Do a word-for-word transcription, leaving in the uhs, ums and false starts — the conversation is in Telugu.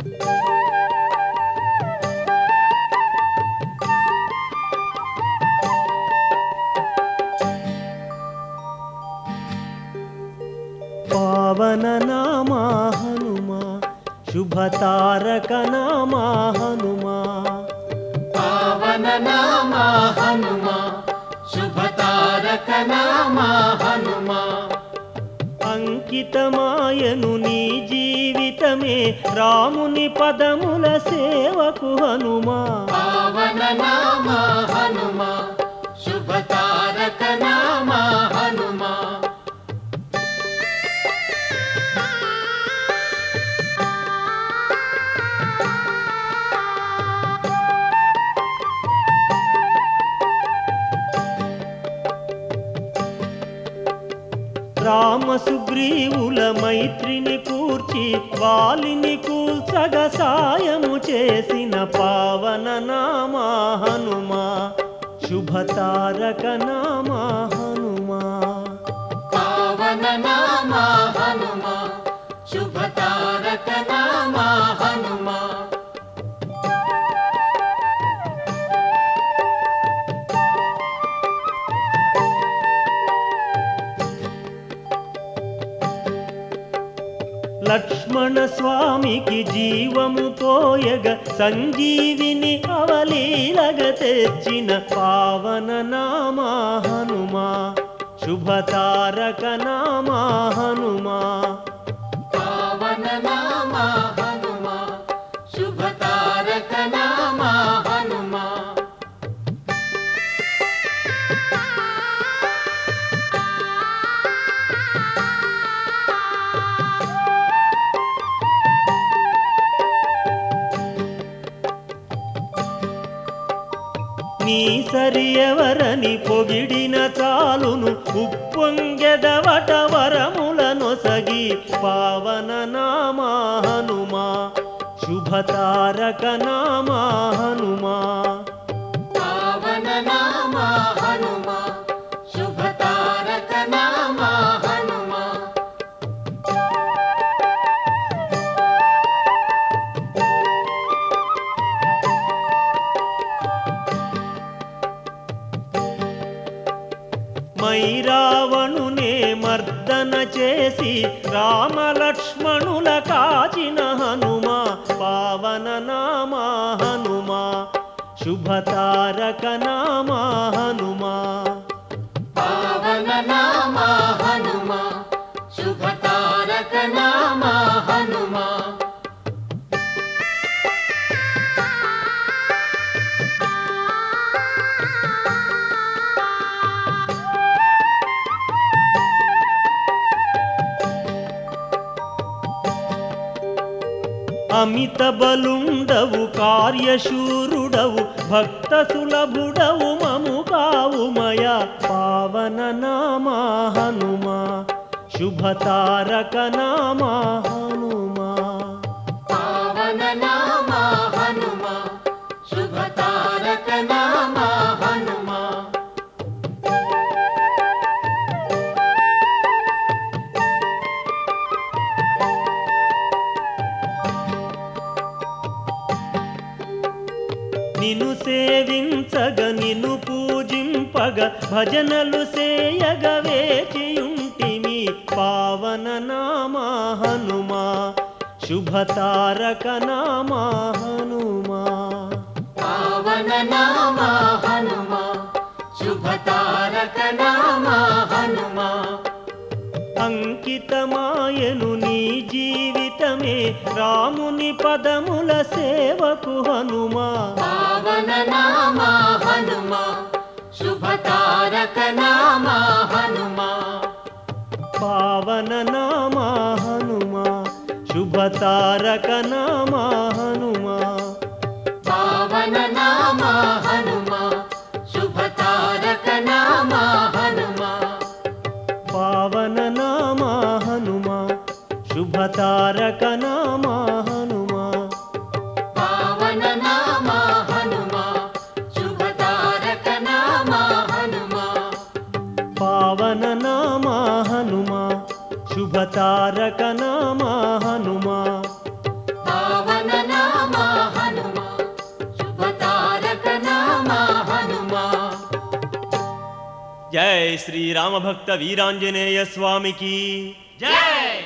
पावन नामा हनुमा शुभ तारक नामा हनुमा पावन नामा हनुमा शुभ तारक नामा हनुमा अंकितमायनु नी जीवितमे रामुनि पदमुल सेवकु हनुमा पावन नामा हनुमा शुभ तारक नामा हनुमा రామ సుగ్రీవుల మైత్రిని కూర్చి వాలిని కూల్చగ సాయము చేసిన పావన నామా హనుమా శుభ తారక నామా హనుమా पावन नामा हनुमा शुभ तारक नामा हनुमा లక్ష్మణ స్వామికి జీవము పోయగ సంజీవిని అవలీలగ తెచ్చిన పావన నామా హనుమా శుభ తారక నామా హనుమా पावन नामा हनुमा शुभ तारक नामा हनुमा నీ సరి ఎవరని పొగిడిన చాలును ఉప్పొంగెదవట వరముల నొసగి పావన నామా హనుమా శుభ తారక నామా హనుమా पावन नामा हनुमा शुभ तारक नामा हनुमा మైరావణునే మర్దన చేసి రామలక్ష్మణుల కాచిన హనుమా పావన నామా హనుమా శుభ తారక నామా హనుమా पावन नामा हनुमा शुभ तारक नामा हनुमा అమిత బలుండవు కార్యశూరుడవు భక్త సులభుడవు మము కావుమయ పావన నామా హనుమా శుభ తారక నామా హనుమా पावन नामा हनुमा शुभ तारक नामा हनुमा నిను సేవించగ నిను పూజింపగ భజనలు సేయగ వేచియుంటిమి పావన నామా హనుమా శుభ తారక నామా హనుమా पावन नामा हनुमा शुभ तारक नामा हनुमा అంకితమాయను నీ జీవితమే రాముని పదముల సేవకు హనుమా पावन नामा हनुमा शुभ तारक नामा हनुमा పావన నామా హనుమా శుభ తారక నామా హనుమా पावन नामा हनुमा शुभ तारक नामा हनुमा పావన నామా హనుమా శుభ తారక నామా హనుమా पावन नामा हनुमा शुभ तारक नामा हनुमा పావన నామా హనుమా శుభ తారక నామా హనుమా पावन జై శ్రీరామభక్త వీరాంజనేయ స్వామికి జై